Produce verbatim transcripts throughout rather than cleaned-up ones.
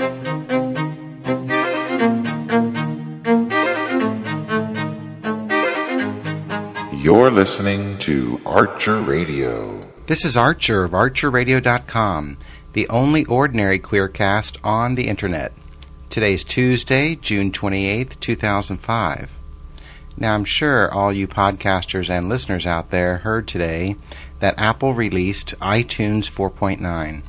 You're listening to Archer Radio. This is Archer of Archer Radio dot com, the only ordinary queercast on the internet. Today's Tuesday, June twenty-eighth, two thousand five. Now, I'm sure all you podcasters and listeners out there heard today that Apple released iTunes four point nine.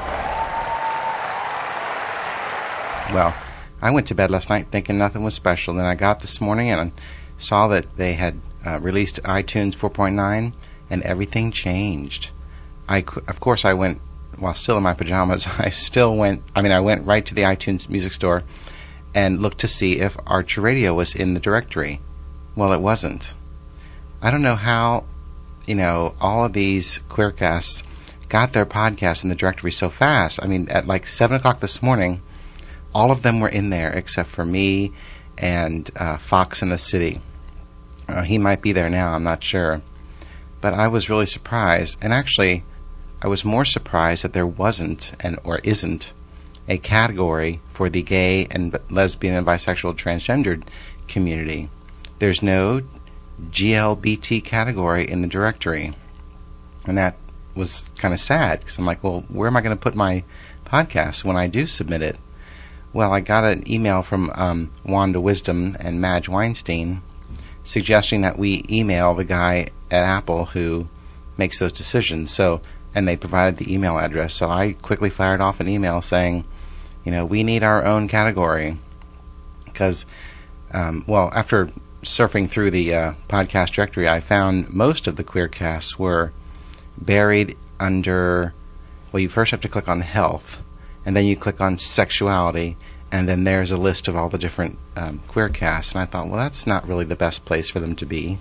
Well, I went to bed last night thinking nothing was special. Then I got this morning and saw that they had uh, released iTunes four point nine, and everything changed. I, of course, I went, while still in my pajamas, I still went, I mean, I went right to the iTunes music store and looked to see if Archer Radio was in the directory. Well, it wasn't. I don't know how, you know, all of these queercasts got their podcasts in the directory so fast. I mean, at like seven o'clock this morning, all of them were in there except for me and uh, Fox in the City. Uh, he might be there now, I'm not sure. But I was really surprised. And actually, I was more surprised that there wasn't, and or isn't, a category for the gay and lesbian and bisexual transgendered community. There's no G L B T category in the directory. And that was kind of sad, because I'm like, well, where am I going to put my podcast when I do submit it? Well, I got an email from um, Wanda Wisdom and Madge Weinstein suggesting that we email the guy at Apple who makes those decisions. So, and they provided the email address. So I quickly fired off an email saying, you know, we need our own category. Because, um, well, after surfing through the uh, podcast directory, I found most of the queercasts were buried under, well, you first have to click on health, and then you click on sexuality, and then there's a list of all the different um, queercasts. And I thought, well, that's not really the best place for them to be.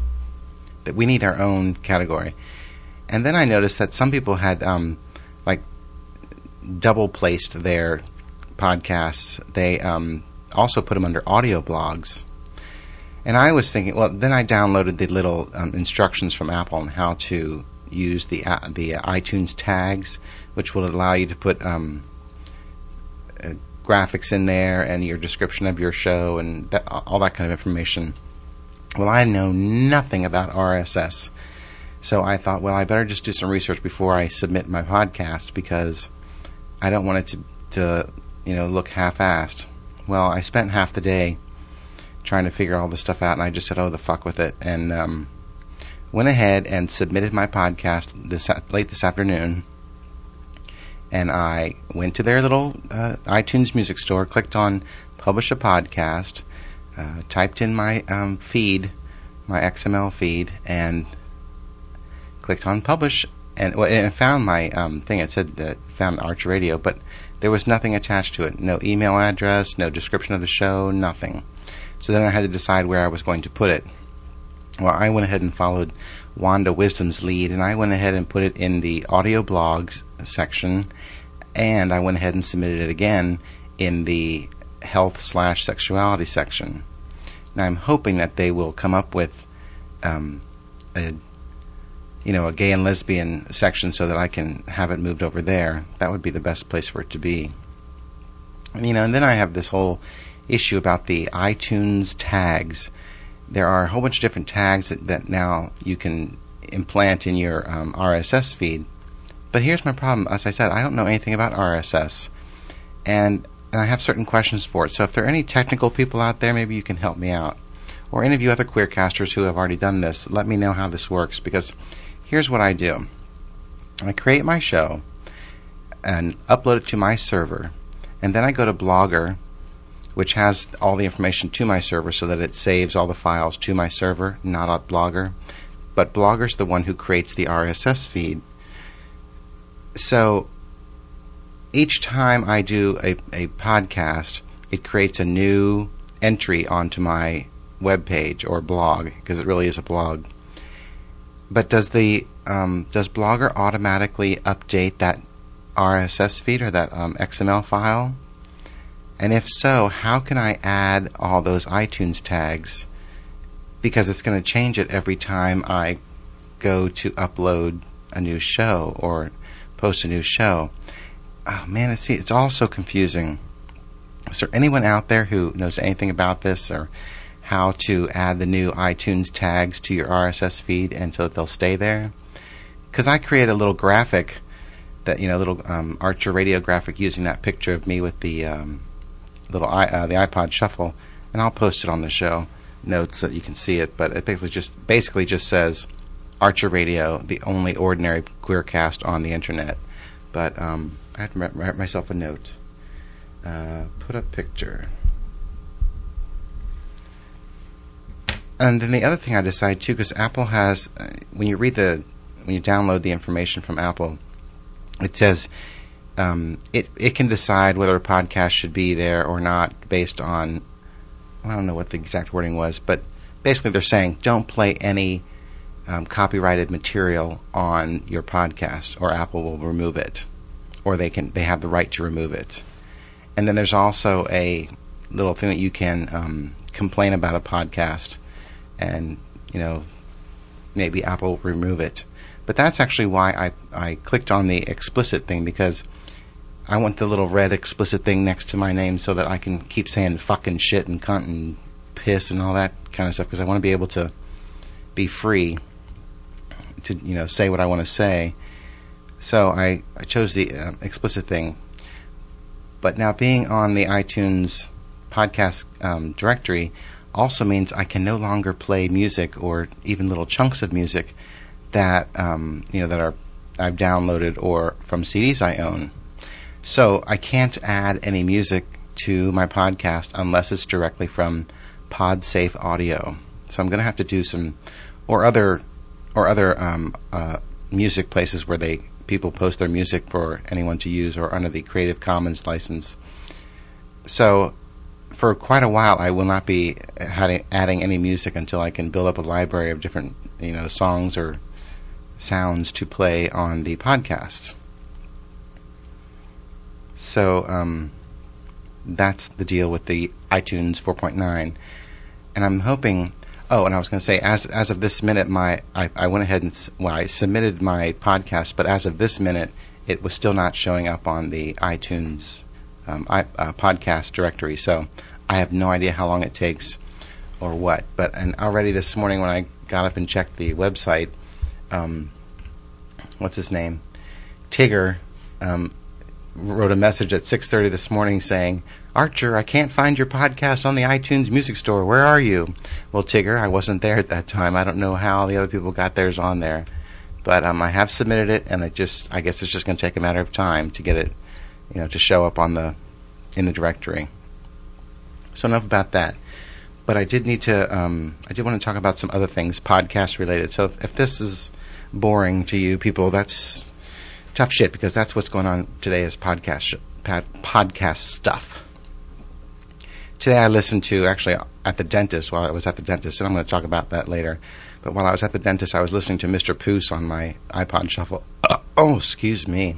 That we need our own category. And then I noticed that some people had, um, like, double-placed their podcasts. They um, also put them under audio blogs. And I was thinking, well, then I downloaded the little um, instructions from Apple on how to use the uh, the iTunes tags, which will allow you to put um, uh, graphics in there and your description of your show and that, all that kind of information. Well, I know nothing about R S S, so I thought, well, I better just do some research before I submit my podcast, because I don't want it to, to you know, look half-assed. Well, I spent half the day trying to figure all this stuff out, and I just said, oh, the fuck with it, and um, went ahead and submitted my podcast this late this afternoon. And I went to their little uh, iTunes music store, clicked on Publish a Podcast, uh, typed in my um, feed, my X M L feed, and clicked on Publish, and, well, and found my um, thing. It said that found Archer Radio, but there was nothing attached to it. No email address, no description of the show, nothing. So then I had to decide where I was going to put it. Well, I went ahead and followed Wanda Wisdom's lead, and I went ahead and put it in the audio blogs section, and I went ahead and submitted it again in the health slash sexuality section. Now, I'm hoping that they will come up with um, a, you know, a gay and lesbian section so that I can have it moved over there. That would be the best place for it to be. And, you know, and then I have this whole issue about the iTunes tags. There are a whole bunch of different tags that, that now you can implant in your um, R S S feed. But here's my problem. As I said, I don't know anything about R S S. And, and I have certain questions for it. So if there are any technical people out there, maybe you can help me out. Or any of you other queercasters who have already done this, let me know how this works. Because here's what I do. I create my show and upload it to my server. And then I go to Blogger, which has all the information to my server so that it saves all the files to my server, not on Blogger. But Blogger's the one who creates the R S S feed. So each time I do a, a podcast, it creates a new entry onto my web page or blog, because it really is a blog. But does the um, does Blogger automatically update that R S S feed or that um, X M L file? And if so, how can I add all those iTunes tags? Because it's going to change it every time I go to upload a new show or post a new show. Oh man, it's, it's all so confusing. Is there anyone out there who knows anything about this, or how to add the new iTunes tags to your R S S feed and so that they'll stay there? Because I create a little graphic, that you know, little um, Archer Radio graphic using that picture of me with the um, little i uh, the iPod Shuffle, and I'll post it on the show notes so that you can see it. But it basically just basically just says Archer Radio, the only ordinary queercast on the internet. But um, I had to write, write myself a note. Uh, put up picture. And then the other thing I decided too, because Apple has, uh, when you read the, when you download the information from Apple, it says um, it it can decide whether a podcast should be there or not based on, I don't know what the exact wording was, but basically they're saying don't play any um, copyrighted material on your podcast, or Apple will remove it, or they can they have the right to remove it. And then there's also a little thing that you can um, complain about a podcast, and you know maybe Apple will remove it. But that's actually why I I clicked on the explicit thing, because I want the little red explicit thing next to my name so that I can keep saying fucking shit and cunt and piss and all that kind of stuff, because I want to be able to be free to you know say what I want to say. So I, I chose the uh, explicit thing. But now being on the iTunes podcast um, directory also means I can no longer play music, or even little chunks of music that um, you know that are I've downloaded or from C Ds I own. So I can't add any music to my podcast unless it's directly from PodSafe Audio. So I'm going to have to do some, or other, or other um, uh, music places where they people post their music for anyone to use, or under the Creative Commons license. So for quite a while, I will not be adding any music until I can build up a library of different, you know, songs or sounds to play on the podcast. So um, that's the deal with the iTunes four point nine, and I'm hoping. Oh, and I was going to say, as as of this minute, my I, I went ahead and well, I submitted my podcast, but as of this minute, it was still not showing up on the iTunes um, I, uh, podcast directory. So I have no idea how long it takes or what. But and already this morning when I got up and checked the website, um, what's his name, Tigger, um, wrote a message at six thirty this morning saying, Archer, I can't find your podcast on the iTunes Music Store. Where are you? Well, Tigger, I wasn't there at that time. I don't know how the other people got theirs on there. But um, I have submitted it, and it just I guess it's just going to take a matter of time to get it, you know, to show up on the in the directory. So enough about that. But I did need to, um, I did want to talk about some other things, podcast related. So if, if this is boring to you people, that's tough shit, because that's what's going on today is podcast pod, podcast stuff. Today I listened to, actually at the dentist, while I was at the dentist, and I'm going to talk about that later, but while I was at the dentist, I was listening to Mister Poos on my iPod Shuffle. Uh, oh, excuse me.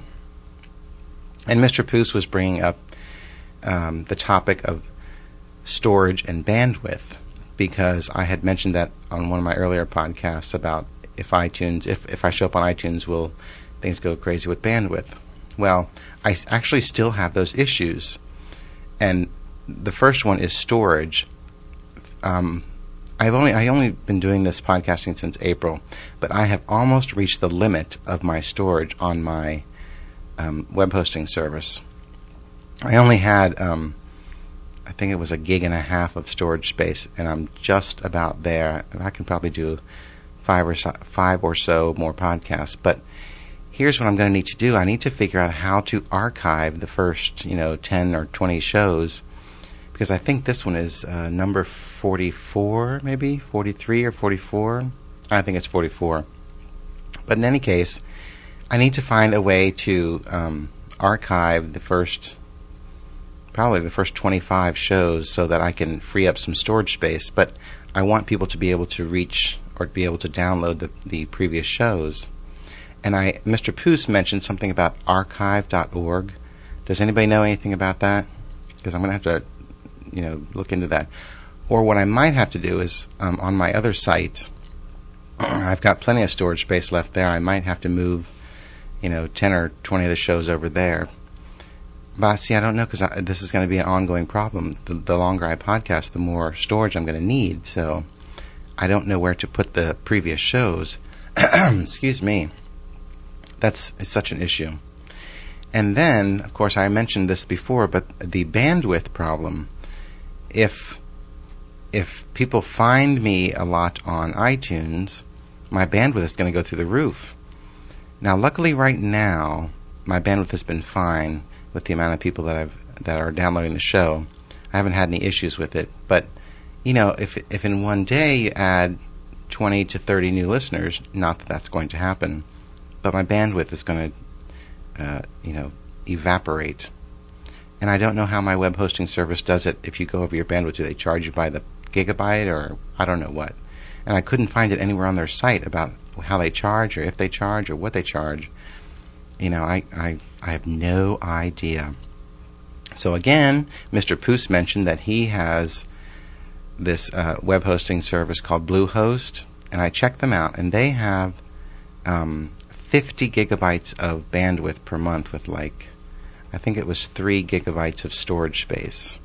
And Mister Poos was bringing up um, the topic of storage and bandwidth, because I had mentioned that on one of my earlier podcasts about if iTunes, if, if I show up on iTunes, will things go crazy with bandwidth? Well, I actually still have those issues, and the first one is storage. Um, I've only I only been doing this podcasting since April, but I have almost reached the limit of my storage on my um, web hosting service. I only had, um, I think it was a gig and a half of storage space, and I'm just about there. I can probably do five or so, five or so more podcasts, but here's what I'm going to need to do. I need to figure out how to archive the first, you know, ten or twenty shows, because I think this one is uh, number forty-four, maybe forty-three or forty-four. I think it's forty-four. But in any case, I need to find a way to um, archive the first, probably the first twenty-five shows, so that I can free up some storage space. But I want people to be able to reach or be able to download the, the previous shows. And I, Mister Poos mentioned something about archive dot org. Does anybody know anything about that? Because I'm going to have to, you know, look into that. Or what I might have to do is, um, on my other site, I've got plenty of storage space left there. I might have to move, you know, ten or twenty of the shows over there. But see, I don't know, because this is going to be an ongoing problem. The, the longer I podcast, the more storage I'm going to need. So I don't know where to put the previous shows. Excuse me. That's it's such an issue. And then, of course, I mentioned this before, but the bandwidth problem. If if people find me a lot on iTunes, my bandwidth is going to go through the roof. Now, luckily, right now, my bandwidth has been fine with the amount of people that I've that are downloading the show. I haven't had any issues with it. But, you know, if if in one day you add twenty to thirty new listeners, not that that's going to happen, but my bandwidth is going to, uh, you know, evaporate. And I don't know how my web hosting service does it. If you go over your bandwidth, do they charge you by the gigabyte or I don't know what? And I couldn't find it anywhere on their site about how they charge or if they charge or what they charge. You know, I, I, I have no idea. So again, Mister Poos mentioned that he has this uh, web hosting service called Bluehost, and I checked them out, and they have um, fifty gigabytes of bandwidth per month with like, I think it was three gigabytes of storage space.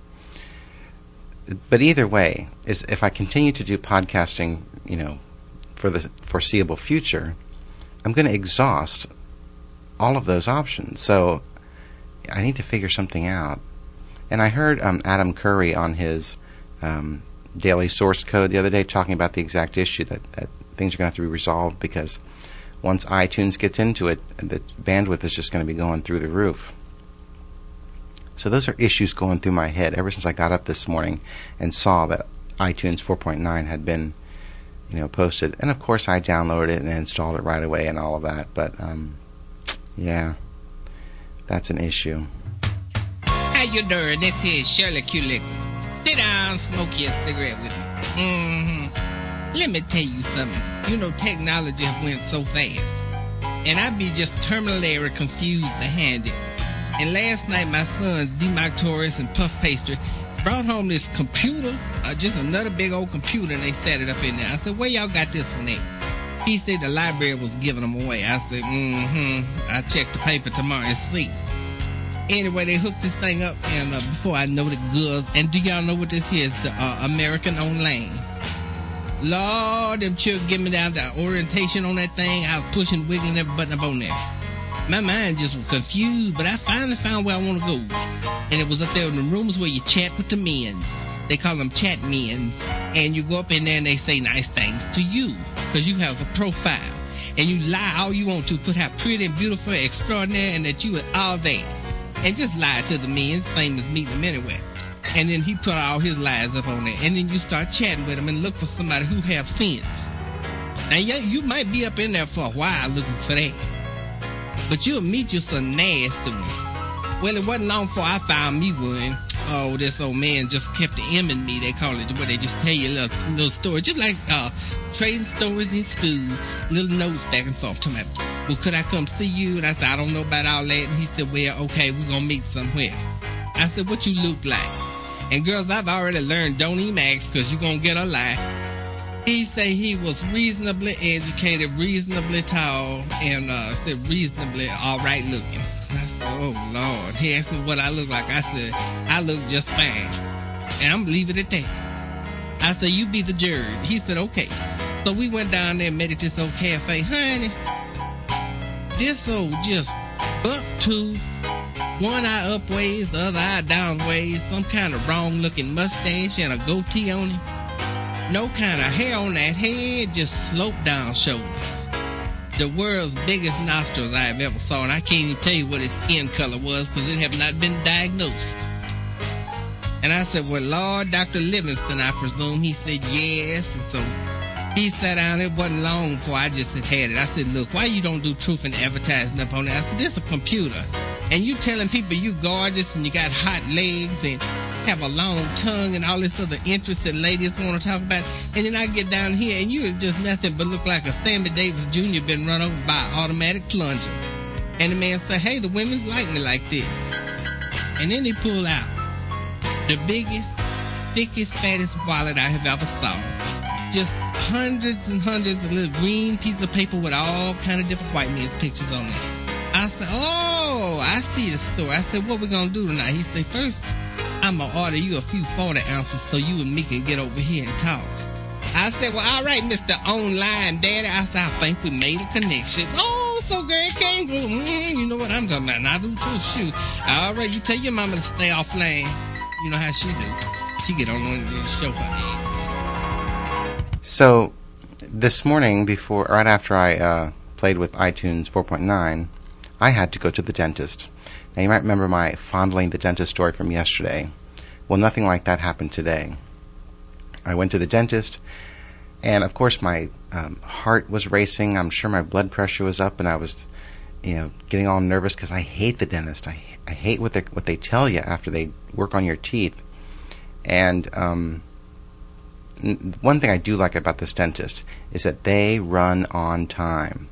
But either way, is if I continue to do podcasting, you know, for the foreseeable future, I'm going to exhaust all of those options. So I need to figure something out. And I heard um, Adam Curry on his um, daily source code the other day talking about the exact issue that, that things are going to have to be resolved because once iTunes gets into it, the bandwidth is just going to be going through the roof. So those are issues going through my head ever since I got up this morning and saw that iTunes four point nine had been, you know, posted. And of course I downloaded it and installed it right away and all of that. But um, yeah, that's an issue. How you doing? This is Shirley Kulik. Sit down, smoke your cigarette with me. Mm-hmm. Let me tell you something. You know, technology has went so fast. And I be just terminally confused behind it. And last night, my sons, D-Mac Torres and Puff Pastry, brought home this computer, uh, just another big old computer, and they set it up in there. I said, where y'all got this one at? He said the library was giving them away. I said, mm-hmm. I checked the paper tomorrow and see. Anyway, they hooked this thing up, and uh, before I know the goods, and do y'all know what this is? The uh, American Online. Lord, them children give me down the orientation on that thing. I was pushing, wiggling every button up on there. My mind just was confused, but I finally found where I want to go. And it was up there in the rooms where you chat with the men. They call them chat men. And you go up in there and they say nice things to you because you have a profile. And you lie all you want to, put how pretty and beautiful, extraordinary, and that you are all there. And just lie to the men, same as meeting them anywhere. And then he put all his lies up on there. And then you start chatting with them and look for somebody who have sense. Now, you, you might be up in there for a while looking for that. But you'll meet you some nasty one. Well, it wasn't long before I found me one. Oh, this old man just kept Ming me. They call it where they just tell you a little, little story. Just like uh, trading stories in school. Little notes back and forth. Talking about, well, could I come see you? And I said, I don't know about all that. And he said, well, okay, we're going to meet somewhere. I said, what you look like? And girls, I've already learned, don't even ask because you're going to get a lie. He said he was reasonably educated, reasonably tall, and uh, said reasonably all right looking. I said, oh, Lord. He asked me what I look like. I said, I look just fine. And I'm leaving it at that. I said, you be the jury. He said, okay. So we went down there and met at this old cafe. Honey, this old just buck tooth, one eye up ways, the other eye down ways, some kind of wrong looking mustache and a goatee on him. No kind of hair on that head, just sloped down shoulders. The world's biggest nostrils I have ever saw, and I can't even tell you what his skin color was because it have not been diagnosed. And I said, well, Lord, Doctor Livingston, I presume. He said, yes. And so he sat down. It wasn't long before I just had it. I said, look, why you don't do truth and advertising up on it? I said, this is a computer. And you telling people you gorgeous and you got hot legs and have a long tongue and all this other interest that ladies want to talk about. And then I get down here and you is just nothing but look like a Sammy Davis Junior been run over by an automatic plunger. And the man say, hey, the women like me like this. And then he pull out the biggest, thickest, fattest wallet I have ever saw. Just hundreds and hundreds of little green pieces of paper with all kind of different white men's pictures on it. I said, oh, oh, I see the story. I said, what we gonna do tonight? He said, first, I'm gonna order you a few forty ounces so you and me can get over here and talk. I said, well, all right, Mister Online Daddy. I said, I think we made a connection. Oh, so girl can't go. Mm, you know what I'm talking about. And I do too. Shoot. All right, you tell your mama to stay offline. You know how she do. She get on one of these show her head. So, this morning, before, right after I uh, played with iTunes four point nine, I had to go to the dentist. Now, you might remember my fondling the dentist story from yesterday. Well, nothing like that happened today. I went to the dentist, and of course my um, heart was racing. I'm sure my blood pressure was up, and I was, you know, getting all nervous because I hate the dentist. I I hate what they what they tell you after they work on your teeth. And um, n- one thing I do like about this dentist is that they run on time.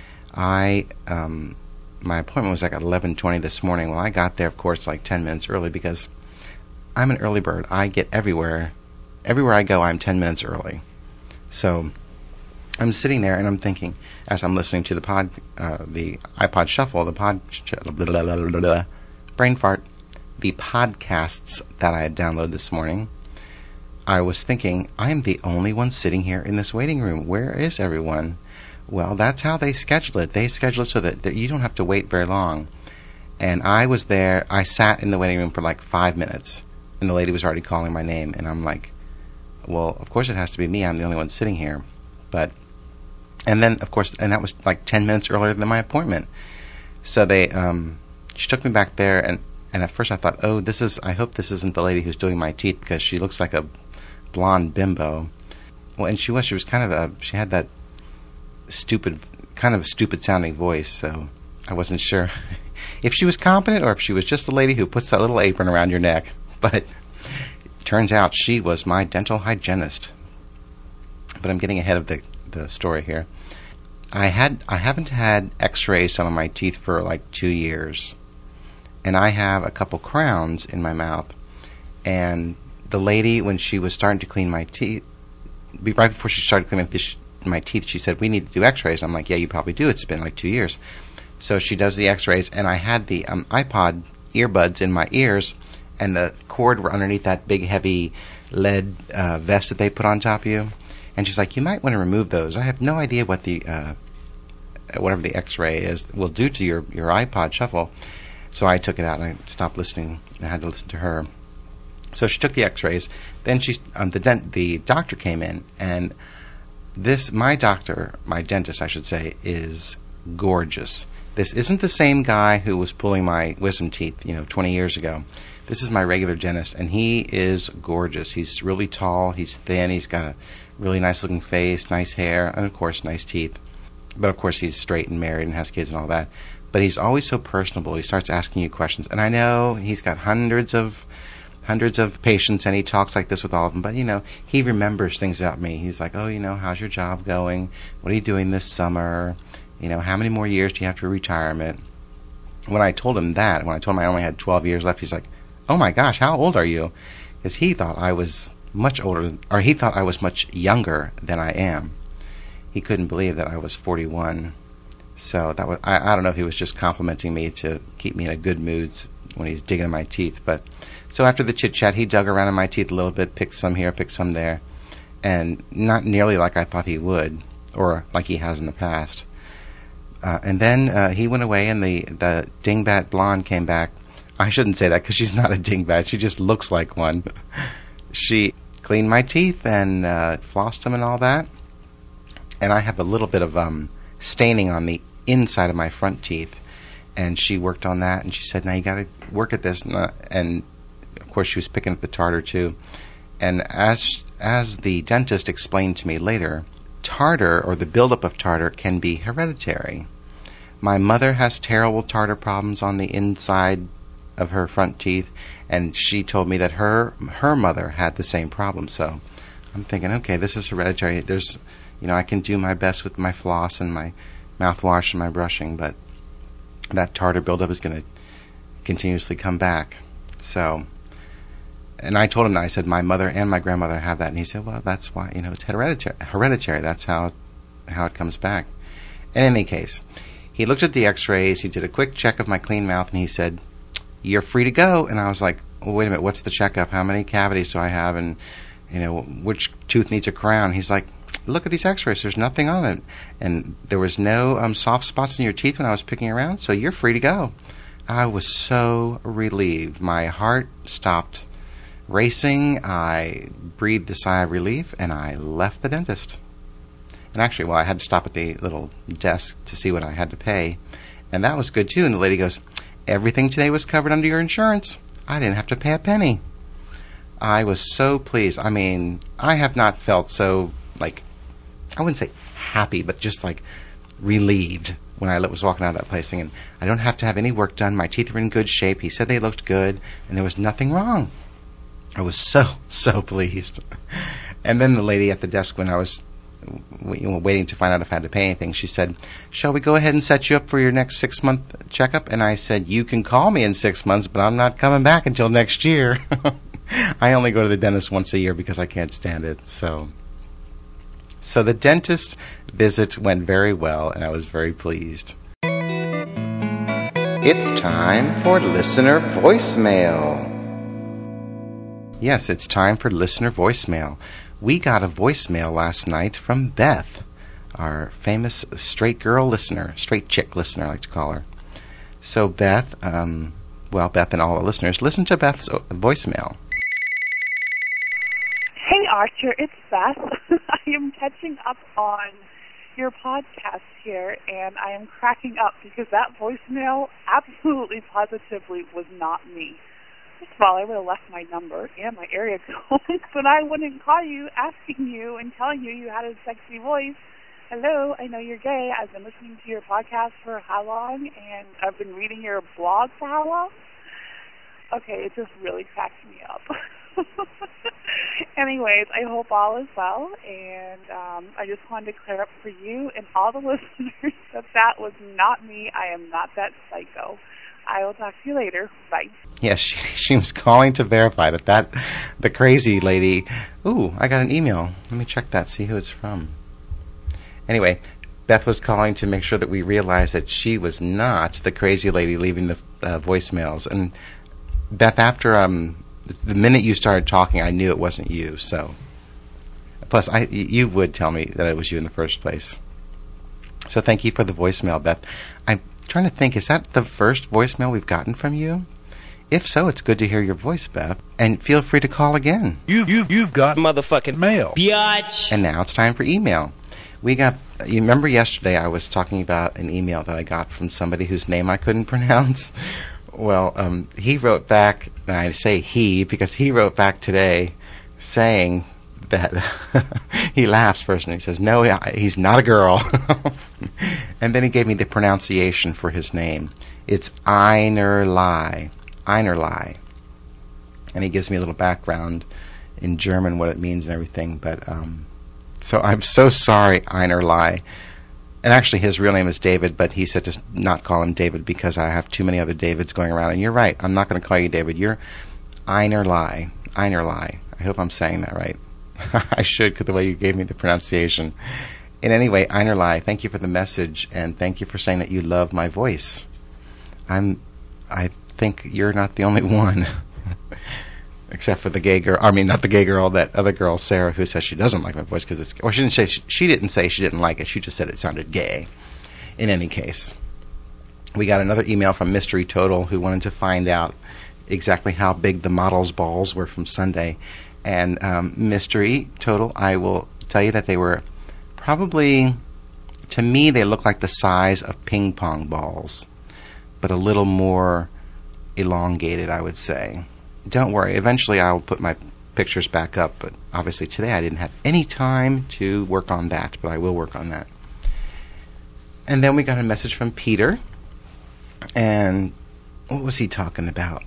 I um, my appointment was like at eleven twenty this morning. Well, I got there, of course, like ten minutes early because I'm an early bird. I get everywhere. Everywhere I go, I'm ten minutes early. So I'm sitting there and I'm thinking, as I'm listening to the pod, uh, the iPod Shuffle, the pod, blah, blah, blah, blah, blah, brain fart, the podcasts that I had downloaded this morning, I was thinking, I am the only one sitting here in this waiting room. Where is everyone? Well, that's how they schedule it. They schedule it so that, that you don't have to wait very long. And I was there. I sat in the waiting room for like five minutes, and the lady was already calling my name, and I'm like, well, of course it has to be me. I'm the only one sitting here. But, and then, of course, and that was like ten minutes earlier than my appointment. So they, um, she took me back there, and, and at first I thought, oh, this is, I hope this isn't the lady who's doing my teeth, because she looks like a blonde bimbo. Well, and she was, she was kind of a, she had that stupid, kind of a stupid sounding voice, so I wasn't sure if she was competent or if she was just the lady who puts that little apron around your neck. But turns out she was my dental hygienist. But I'm getting ahead of the, the story here. I had I haven't had x-rays done on my teeth for like two years. And I have a couple crowns in my mouth. And the lady, when she was starting to clean my teeth, right before she started cleaning my teeth, she said, we need to do x-rays. I'm like, yeah, you probably do. It's been like two years. So she does the x-rays, and I had the um, iPod earbuds in my ears, and the cord were underneath that big, heavy lead uh, vest that they put on top of you. And she's like, you might want to remove those. I have no idea what the, uh, whatever the x-ray is, will do to your, your iPod Shuffle. So I took it out, and I stopped listening. I had to listen to her. So she took the x-rays. Then she, um, the, dent, the doctor came in, and this, my doctor, my dentist, I should say, is gorgeous. This isn't the same guy who was pulling my wisdom teeth, you know, twenty years ago. This is my regular dentist, and he is gorgeous. He's really tall, he's thin, he's got a really nice-looking face, nice hair, and, of course, nice teeth. But, of course, he's straight and married and has kids and all that. But he's always so personable. He starts asking you questions. And I know he's got hundreds of hundreds of patients, and he talks like this with all of them. But, you know, he remembers things about me. He's like, oh, you know, how's your job going? What are you doing this summer? You know, how many more years do you have for retirement? When I told him that, when I told him I only had twelve years left, he's like, oh my gosh, how old are you? Because he thought I was much older, or he thought I was much younger than I am. He couldn't believe that I was forty-one. So that was, I, I don't know if he was just complimenting me to keep me in a good mood when he's digging in my teeth. But so after the chit chat, he dug around in my teeth a little bit, picked some here, picked some there, and not nearly like I thought he would, or like he has in the past. Uh, and then uh, he went away, and the, the dingbat blonde came back. I shouldn't say that because she's not a dingbat. She just looks like one. She cleaned my teeth and uh, flossed them and all that. And I have a little bit of um, staining on the inside of my front teeth. And she worked on that, and she said, now you got to work at this. And, uh, and, of course, she was picking up the tartar, too. And as as the dentist explained to me later, tartar, or the buildup of tartar, can be hereditary. My mother has terrible tartar problems on the inside of her front teeth, and she told me that her her mother had the same problem. So I'm thinking, okay, this is hereditary. There's, you know, I can do my best with my floss and my mouthwash and my brushing, but that tartar buildup is going to continuously come back. So, and I told him that. I said, my mother and my grandmother have that. And he said, well, that's why, you know, it's hereditary. Hereditary. That's how, how it comes back. In any case, he looked at the x-rays, he did a quick check of my clean mouth, and he said, "You're free to go." And I was like, well, wait a minute, what's the checkup? How many cavities do I have? And, you know, which tooth needs a crown? He's like, look at these x-rays, there's nothing on it. And there was no um, soft spots in your teeth when I was picking around, so you're free to go. I was so relieved. My heart stopped racing. I breathed a sigh of relief, and I left the dentist. And actually, well, I had to stop at the little desk to see what I had to pay. And that was good, too. And the lady goes, everything today was covered under your insurance. I didn't have to pay a penny. I was so pleased. I mean, I have not felt so, like, I wouldn't say happy, but just, like, relieved when I was walking out of that place thinking, I don't have to have any work done. My teeth are in good shape. He said they looked good, and there was nothing wrong. I was so, so pleased. And then the lady at the desk, when I was waiting to find out if I had to pay anything, she said, shall we go ahead and set you up for your next six-month checkup? And I said, you can call me in six months, but I'm not coming back until next year. I only go to the dentist once a year because I can't stand it. So so the dentist visit went very well, and I was very pleased. It's time for listener voicemail. Yes, it's time for listener voicemail. We got a voicemail last night from Beth, our famous straight girl listener, straight chick listener, I like to call her. So Beth, um, well, Beth and all the listeners, listen to Beth's voicemail. Hey, Archer, it's Beth. I am catching up on your podcast here, and I am cracking up because that voicemail absolutely positively was not me. First of all, I would have left my number and my area code, but I wouldn't call you asking you and telling you you had a sexy voice. Hello, I know you're gay. I've been listening to your podcast for how long, and I've been reading your blog for how long? Okay, it just really cracks me up. Anyways, I hope all is well, and um, I just wanted to clear up for you and all the listeners that that was not me. I am not that psycho. I will talk to you later. Bye. Yes, she, she was calling to verify that, that the crazy lady... Ooh, I got an email. Let me check that, see who it's from. Anyway, Beth was calling to make sure that we realized that she was not the crazy lady leaving the uh, voicemails. And Beth, after um, the minute you started talking, I knew it wasn't you. So, plus, I you would tell me that it was you in the first place. So thank you for the voicemail, Beth. I'm trying to think, is that the first voicemail we've gotten from you? If so, it's good to hear your voice, Beth. And feel free to call again. You, you, you've got motherfucking mail. Biatch. And now it's time for email. We got, you remember yesterday I was talking about an email that I got from somebody whose name I couldn't pronounce? Well, um, he wrote back, and I say he because he wrote back today saying that he laughs first and he says, no, he's not a girl. And then he gave me the pronunciation for his name. It's Einerlei. Einerlei. And he gives me a little background in German, what it means and everything. But um, so I'm so sorry, Einerlei. And actually his real name is David, but he said to not call him David because I have too many other Davids going around. And you're right, I'm not going to call you David. You're Einerlei. Einerlei. I hope I'm saying that right. I should, because the way you gave me the pronunciation. And anyway, Einerlei, thank you for the message, and thank you for saying that you love my voice. I'm, I think you're not the only one, except for the gay girl. I mean, not the gay girl, that other girl, Sarah, who says she doesn't like my voice because it's. Or she didn't say she, she didn't say she didn't like it. She just said it sounded gay. In any case, we got another email from Mystery Total who wanted to find out exactly how big the model's balls were from Sunday. And um, Mystery Total, I will tell you that they were probably, to me, they look like the size of ping pong balls, but a little more elongated, I would say. Don't worry, eventually I'll put my pictures back up, but obviously today I didn't have any time to work on that, but I will work on that. And then we got a message from Peter, and what was he talking about?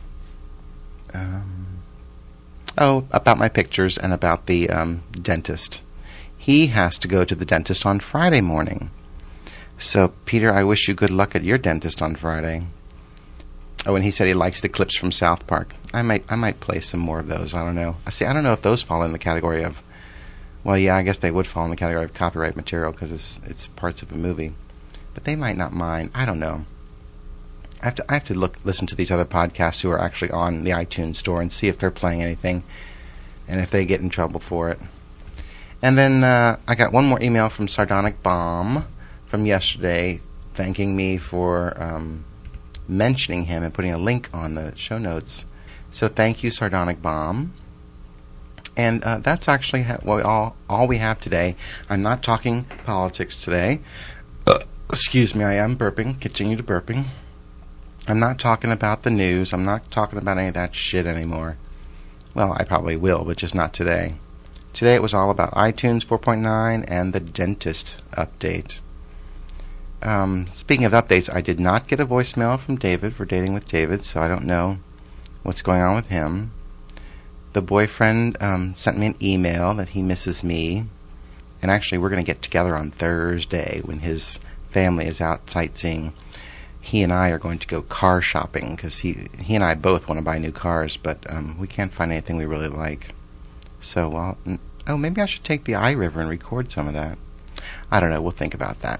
Um, oh, about my pictures and about the um, dentist. He has to go to the dentist on Friday morning. So, Peter, I wish you good luck at your dentist on Friday. Oh, and he said he likes the clips from South Park. I might I might play some more of those. I don't know. I see. I don't know if those fall in the category of, well, yeah, I guess they would fall in the category of copyright material because it's it's parts of a movie. but they might not mind. I don't know. I have to I have to look listen to these other podcasts who are actually on the iTunes store and see if they're playing anything and if they get in trouble for it. And then uh, I got one more email from Sardonic Bomb from yesterday thanking me for um, mentioning him and putting a link on the show notes. So thank you, Sardonic Bomb. And uh, that's actually ha- well, all, all we have today. I'm not talking politics today. Uh, excuse me, I am burping. Continue to burping. I'm not talking about the news. I'm not talking about any of that shit anymore. Well, I probably will, but just not today. Today it was all about iTunes four point nine and the dentist update. Um, speaking of updates, I did not get a voicemail from David for Dating with David, so I don't know what's going on with him. The boyfriend um, sent me an email that he misses me, and actually we're going to get together on Thursday when his family is out sightseeing. He and I are going to go car shopping because he he and I both want to buy new cars, but um, we can't find anything we really like. So, well, oh, maybe I should take the iRiver and record some of that. I don't know. We'll think about that.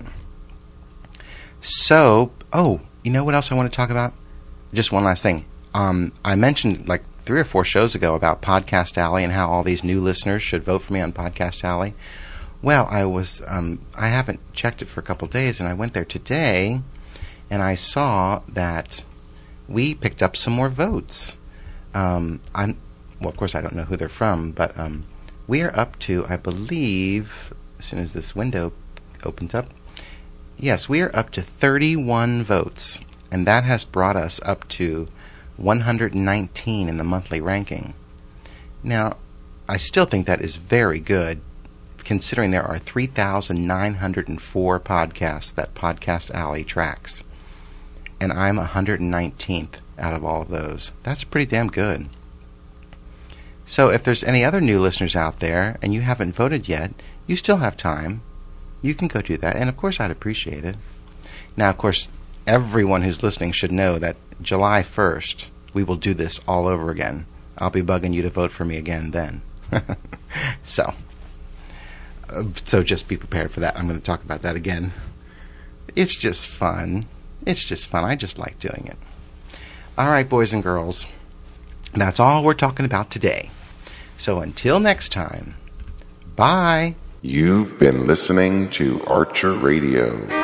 So, oh, you know what else I want to talk about? Just one last thing. Um, I mentioned like three or four shows ago about Podcast Alley and how all these new listeners should vote for me on Podcast Alley. Well, I was um, I haven't checked it for a couple of days, and I went there today, and I saw that we picked up some more votes. Um, I'm well, of course, I don't know who they're from, but um, we are up to, I believe, as soon as this window opens up, yes, we are up to thirty-one votes, and that has brought us up to one hundred nineteen in the monthly ranking. Now, I still think that is very good, considering there are three thousand nine hundred four podcasts that Podcast Alley tracks, and I'm one hundred nineteenth out of all of those. That's pretty damn good. So if there's any other new listeners out there and you haven't voted yet, you still have time. You can go do that, and of course I'd appreciate it. Now, of course, everyone who's listening should know that July first, we will do this all over again. I'll be bugging you to vote for me again then. so, uh, so just be prepared for that. I'm going to talk about that again. It's just fun. It's just fun. I just like doing it. All right, boys and girls. That's all we're talking about today. So until next time, bye. You've been listening to Archer Radio.